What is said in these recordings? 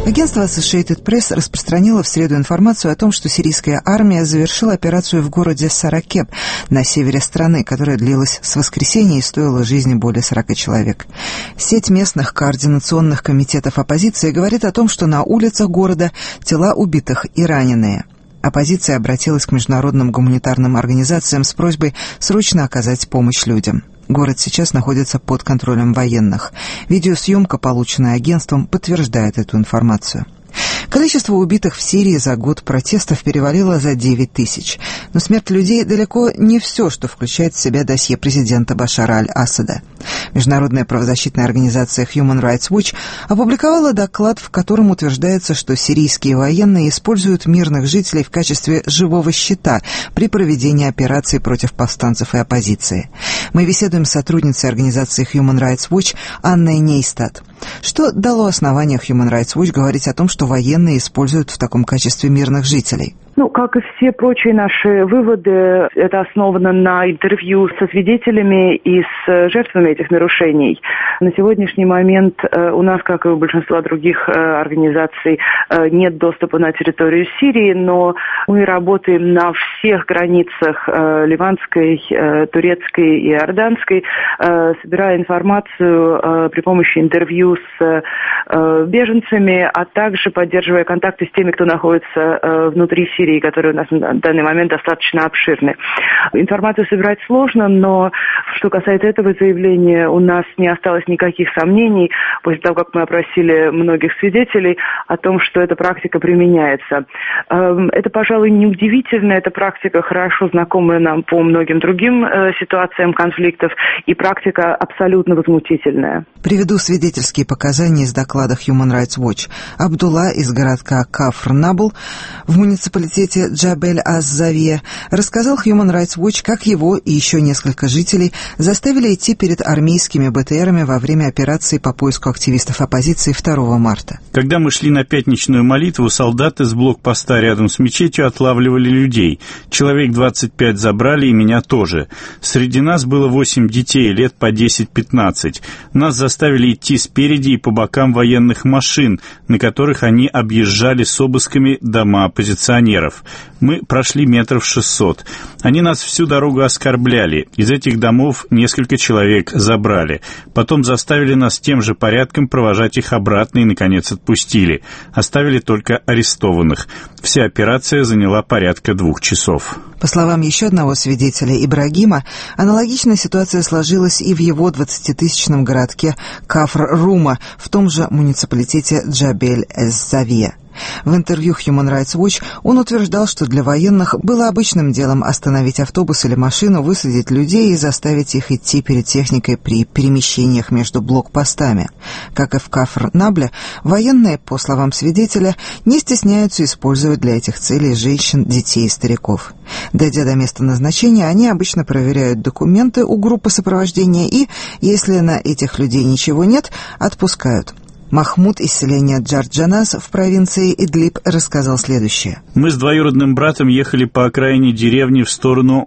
Агентство Associated Press распространило в среду информацию о том, что сирийская армия завершила операцию в городе Саракеб на севере страны, которая длилась с воскресенья и стоила жизни более 40 человек. Сеть местных координационных комитетов оппозиции говорит о том, что на улицах города тела убитых и раненые. Оппозиция обратилась к международным гуманитарным организациям с просьбой срочно оказать помощь людям. Город сейчас находится под контролем военных. Видеосъемка, полученная агентством, подтверждает эту информацию. Количество убитых в Сирии за год протестов перевалило за 9 тысяч. Но смерть людей далеко не все, что включает в себя досье президента Башара аль-Асада. Международная правозащитная организация Human Rights Watch опубликовала доклад, в котором утверждается, что сирийские военные используют мирных жителей в качестве живого щита при проведении операций против повстанцев и оппозиции. Мы беседуем с сотрудницей организации Human Rights Watch Анной Нейстат. Что дало основание Human Rights Watch говорить о том, что военные используют в таком качестве мирных жителей? Как и все прочие наши выводы, это основано на интервью со свидетелями и с жертвами этих нарушений. На сегодняшний момент у нас, как и у большинства других организаций, нет доступа на территорию Сирии, но мы работаем на всех границах ливанской, турецкой и иорданской, собирая информацию при помощи интервью с беженцами, а также поддерживая контакты с теми, кто находится внутри Сирии, которые у нас на данный момент достаточно обширны. Информацию собирать сложно, но что касается этого заявления, у нас не осталось никаких сомнений после того, как мы опросили многих свидетелей о том, что эта практика применяется. Это, пожалуй, неудивительно, эта практика хорошо знакомая нам по многим другим ситуациям конфликтов, и практика абсолютно возмутительная. Приведу свидетельские показания из доклада Human Rights Watch. Абдулла из городка Кафр-Набл в муниципалитете Джабель-ас-Завия рассказал Human Rights Watch, как его и еще несколько жителей заставили идти перед армейскими БТРами во время операции по поиску активистов оппозиции 2 марта. Когда мы шли на пятничную молитву, солдаты с блокпоста рядом с мечетью отлавливали людей. Человек 25 забрали, и меня тоже. Среди нас было 8 детей, лет по 10-15. Нас заставили идти спереди и по бокам военных машин, на которых они объезжали с обысками дома оппозиционеров. Мы прошли метров 600. Они нас всю дорогу оскорбляли. Из этих домов несколько человек забрали. Потом заставили нас тем же порядком провожать их обратно и, наконец, отпустили. Оставили только арестованных. Вся операция заняла порядка 2 часов. По словам еще одного свидетеля, Ибрагима, аналогичная ситуация сложилась и в его 20-тысячном городке Кафр-Рума, в том же муниципалитете Джабель-эс-Завия. В интервью Human Rights Watch он утверждал, что для военных было обычным делом остановить автобус или машину, высадить людей и заставить их идти перед техникой при перемещениях между блокпостами. Как и в Кафр-Набле, военные, по словам свидетеля, не стесняются использовать для этих целей женщин, детей и стариков. Дойдя до места назначения, они обычно проверяют документы у группы сопровождения и, если на этих людей ничего нет, отпускают. Махмуд из селения Джарджанас в провинции Идлиб рассказал следующее. Мы с двоюродным братом ехали по окраине деревни в сторону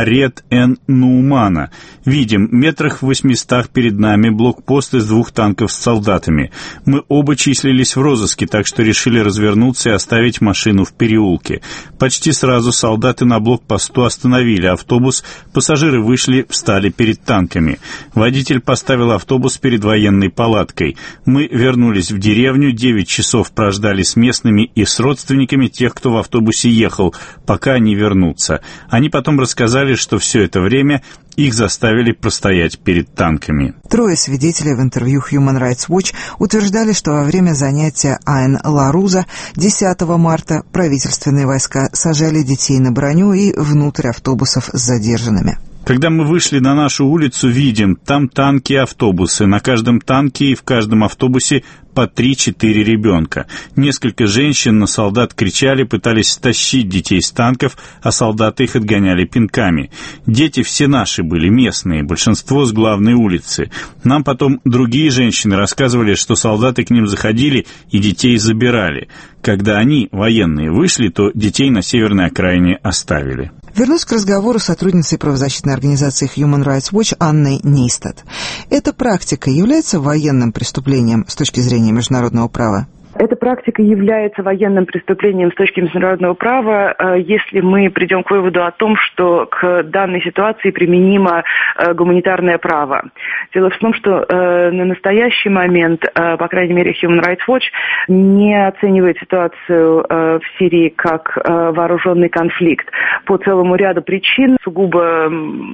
Маарет-эн-Нумана. Видим, метрах в 800 перед нами блокпост из 2 танков с солдатами. Мы оба числились в розыске, так что решили развернуться и оставить машину в переулке. Почти сразу солдаты на блокпосту остановили автобус, пассажиры вышли, встали перед танками. Водитель поставил автобус перед военной палаткой. Мы вернулись в деревню, 9 часов прождали с местными и с родственниками тех, кто в автобусе ехал, пока они вернутся. Они потом рассказали, что все это время их заставили простоять перед танками. 3 свидетелей в интервью Human Rights Watch утверждали, что во время занятия Айн-Ларуза 10 марта правительственные войска сажали детей на броню и внутрь автобусов с задержанными. Когда мы вышли на нашу улицу, видим, там танки и автобусы. На каждом танке и в каждом автобусе по 3-4 ребенка. Несколько женщин на солдат кричали, пытались стащить детей с танков, а солдаты их отгоняли пинками. Дети все наши были, местные, большинство с главной улицы. Нам потом другие женщины рассказывали, что солдаты к ним заходили и детей забирали. Когда они, военные, вышли, то детей на северной окраине оставили. Вернусь к разговору с сотрудницей правозащитной организации Human Rights Watch Анной Нейстат. Эта практика является военным преступлением с точки зрения международного права? Эта практика является военным преступлением с точки международного права, если мы придем к выводу о том, что к данной ситуации применимо гуманитарное право. Дело в том, что на настоящий момент, по крайней мере, Human Rights Watch не оценивает ситуацию в Сирии как вооруженный конфликт по целому ряду причин, сугубо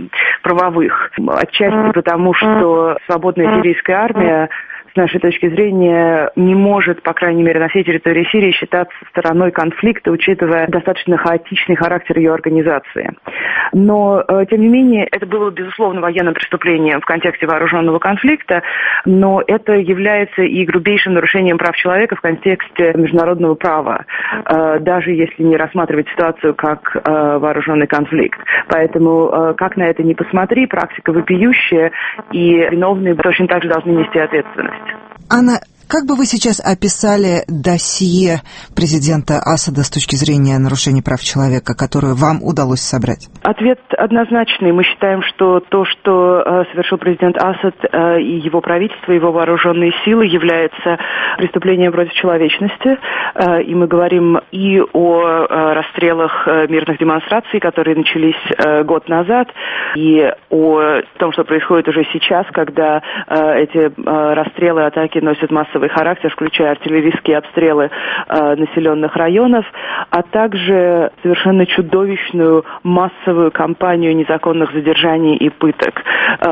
правовых. Отчасти потому, что свободная сирийская армия, с нашей точки зрения, не может, по крайней мере, на всей территории Сирии считаться стороной конфликта, учитывая достаточно хаотичный характер ее организации. Но, тем не менее, это было, безусловно, военным преступлением в контексте вооруженного конфликта, но это является и грубейшим нарушением прав человека в контексте международного права, даже если не рассматривать ситуацию как вооруженный конфликт. Поэтому, как на это ни посмотри, практика вопиющая, и виновные точно так же должны нести ответственность. Анна, как бы вы сейчас описали досье президента Асада с точки зрения нарушений прав человека, которое вам удалось собрать? Ответ однозначный. Мы считаем, что то, что совершил президент Асад и его правительство, его вооруженные силы, является преступлением против человечности. И мы говорим и о расстрелах мирных демонстраций, которые начались год назад, и о том, что происходит уже сейчас, когда эти расстрелы, атаки носят массовый характер, включая артиллерийские обстрелы населенных районов, а также совершенно чудовищную массовую кампанию незаконных задержаний и пыток.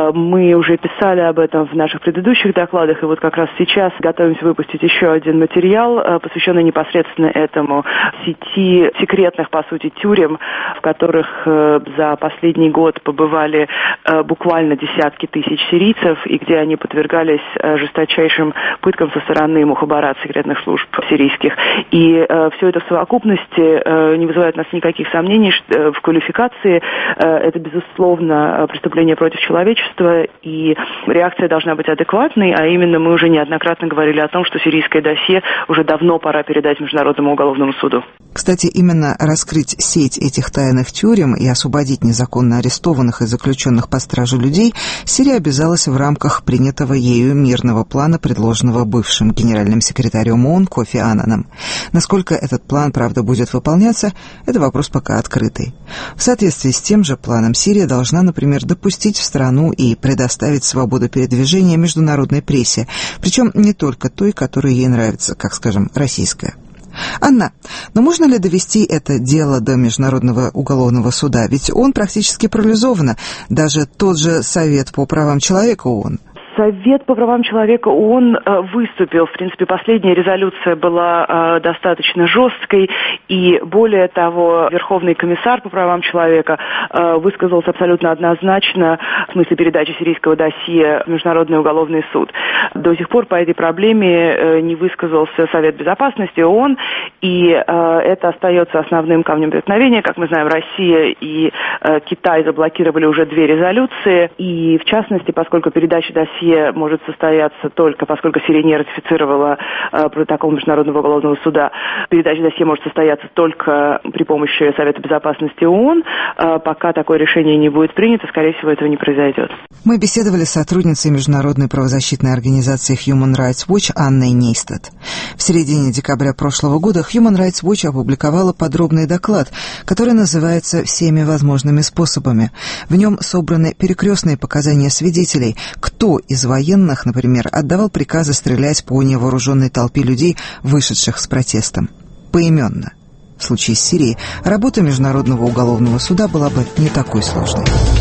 Мы уже писали об этом в наших предыдущих докладах, и вот как раз сейчас готовимся выпустить еще один материал, посвященный непосредственно этому, сети секретных, по сути, тюрем, в которых за последний год побывали буквально десятки тысяч сирийцев, и где они подвергались жесточайшим пыткам со стороны мухабарат, секретных служб сирийских. И все это в совокупности не вызывает у нас никаких сомнений в квалификации. Это, безусловно, преступление против человечества, и реакция должна быть адекватной, а именно мы уже неоднократно говорили о том, что сирийское досье уже давно пора передать Международному уголовному суду. Кстати, именно раскрыть сеть этих тайных тюрем и освободить незаконно арестованных и заключенных под стражу людей Сирия обязалась в рамках принятого ею мирного плана, предложенного бывшим генеральным секретарем ООН Кофи Аннаном. Насколько этот план, правда, будет выполняться, это вопрос пока открытый. В соответствии с тем же планом Сирия должна, например, допустить в страну и предоставить свободу передвижения международной прессе, причем не только той, которая ей нравится, как, скажем, российская. Анна, но можно ли довести это дело до Международного уголовного суда? Ведь он практически парализован, даже тот же Совет по правам человека ООН. Совет по правам человека ООН выступил. В принципе, последняя резолюция была достаточно жесткой, и более того, Верховный комиссар по правам человека высказался абсолютно однозначно в смысле передачи сирийского досье в Международный уголовный суд. До сих пор по этой проблеме не высказался Совет безопасности ООН, и это остается основным камнем преткновения. Как мы знаем, Россия и Китай заблокировали уже 2 резолюции, и в частности, поскольку передача досье может состояться только, поскольку Сирия не ратифицировала протокол Международного уголовного суда, передача досье может состояться только при помощи Совета безопасности ООН. Пока такое решение не будет принято, скорее всего, этого не произойдет. Мы беседовали с сотрудницей международной правозащитной организации Human Rights Watch Анной Нейстад. В середине декабря прошлого года Human Rights Watch опубликовала подробный доклад, который называется «Всеми возможными способами». В нем собраны перекрестные показания свидетелей, кто из военных, например, отдавал приказы стрелять по невооруженной толпе людей, вышедших с протестом. Поименно. В случае с Сирией работа Международного уголовного суда была бы не такой сложной.